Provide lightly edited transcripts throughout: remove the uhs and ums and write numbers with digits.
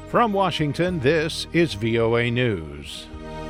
From Washington, this is VOA News.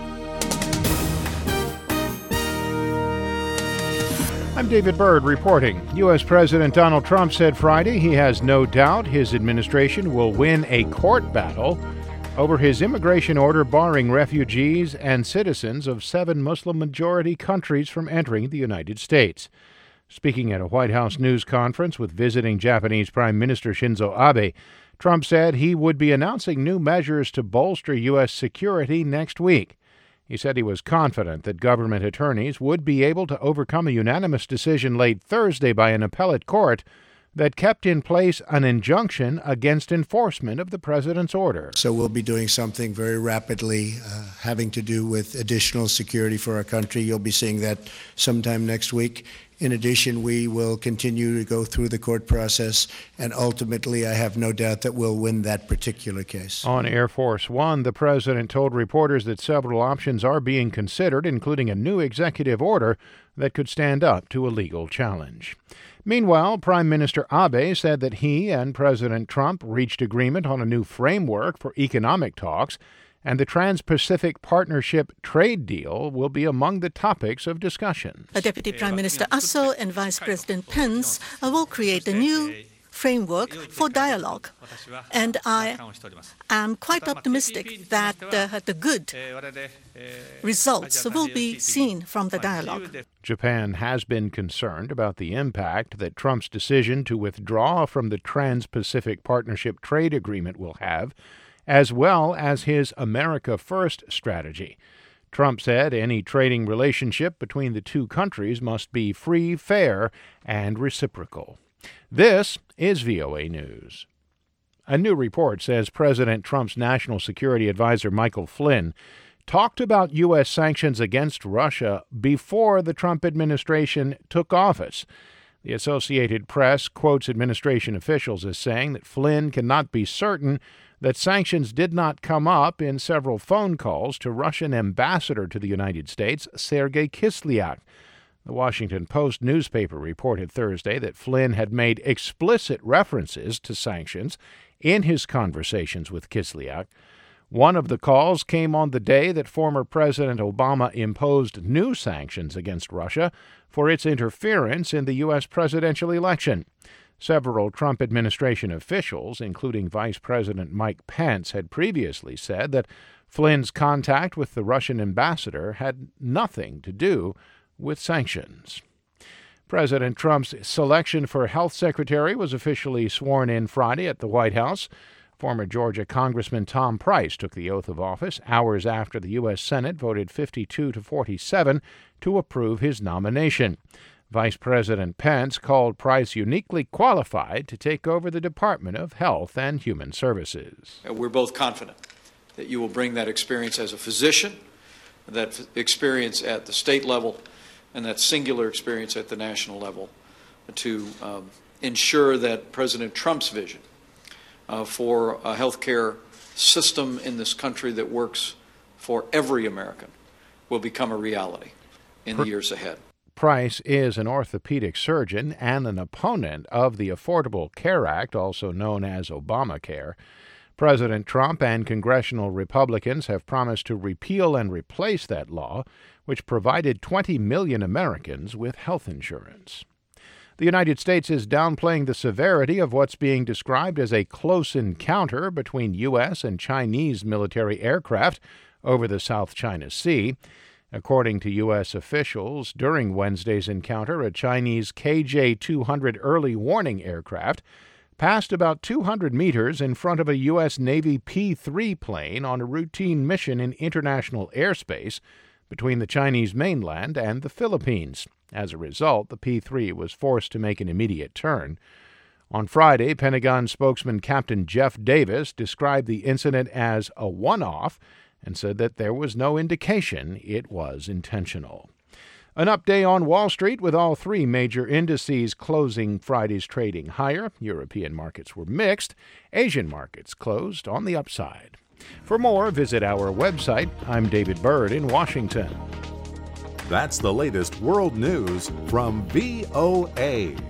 I'm David Byrd reporting. U.S. President Donald Trump said Friday he has no doubt his administration will win a court battle over his immigration order barring refugees and citizens of 7 Muslim-majority countries from entering the United States. Speaking at a White House news conference with visiting Japanese Prime Minister Shinzo Abe, Trump said he would be announcing new measures to bolster U.S. security next week. He said he was confident that government attorneys would be able to overcome a unanimous decision late Thursday by an appellate court that kept in place an injunction against enforcement of the president's order. So we'll be doing something very rapidly having to do with additional security for our country. You'll be seeing that sometime next week. In addition, we will continue to go through the court process, and ultimately, I have no doubt that we'll win that particular case. On Air Force One, the president told reporters that several options are being considered, including a new executive order that could stand up to a legal challenge. Meanwhile, Prime Minister Abe said that he and President Trump reached agreement on a new framework for economic talks, and the Trans-Pacific Partnership trade deal will be among the topics of discussion. Deputy Prime Minister Aso and Vice President Pence will create a new framework for dialogue. And I am quite optimistic that the good results will be seen from the dialogue. Japan has been concerned about the impact that Trump's decision to withdraw from the Trans-Pacific Partnership trade agreement will have, as well as his America First strategy. Trump said any trading relationship between the two countries must be free, fair, and reciprocal. This is VOA News. A new report says President Trump's National Security Advisor Michael Flynn talked about U.S. sanctions against Russia before the Trump administration took office. The Associated Press quotes administration officials as saying that Flynn cannot be certain that sanctions did not come up in several phone calls to Russian ambassador to the United States, Sergei Kislyak. The Washington Post newspaper reported Thursday that Flynn had made explicit references to sanctions in his conversations with Kislyak. One of the calls came on the day that former President Obama imposed new sanctions against Russia for its interference in the U.S. presidential election. Several Trump administration officials, including Vice President Mike Pence, had previously said that Flynn's contact with the Russian ambassador had nothing to do with sanctions. President Trump's selection for health secretary was officially sworn in Friday at the White House. Former Georgia Congressman Tom Price took the oath of office hours after the U.S. Senate voted 52-47 to approve his nomination. Vice President Pence called Price uniquely qualified to take over the Department of Health and Human Services. We're both confident that you will bring that experience as a physician, that experience at the state level, and that singular experience at the national level to ensure that President Trump's vision for a healthcare system in this country that works for every American will become a reality in the years ahead. Price is an orthopedic surgeon and an opponent of the Affordable Care Act, also known as Obamacare. President Trump and congressional Republicans have promised to repeal and replace that law, which provided 20 million Americans with health insurance. The United States is downplaying the severity of what's being described as a close encounter between U.S. and Chinese military aircraft over the South China Sea. According to U.S. officials, during Wednesday's encounter, a Chinese KJ-200 early warning aircraft passed about 200 meters in front of a U.S. Navy P-3 plane on a routine mission in international airspace between the Chinese mainland and the Philippines. As a result, the P-3 was forced to make an immediate turn. On Friday, Pentagon spokesman Captain Jeff Davis described the incident as a one-off and said that there was no indication it was intentional. An update on Wall Street with all 3 major indices closing Friday's trading higher. European markets were mixed. Asian markets closed on the upside. For more, visit our website. I'm David Byrd in Washington. That's the latest world news from VOA.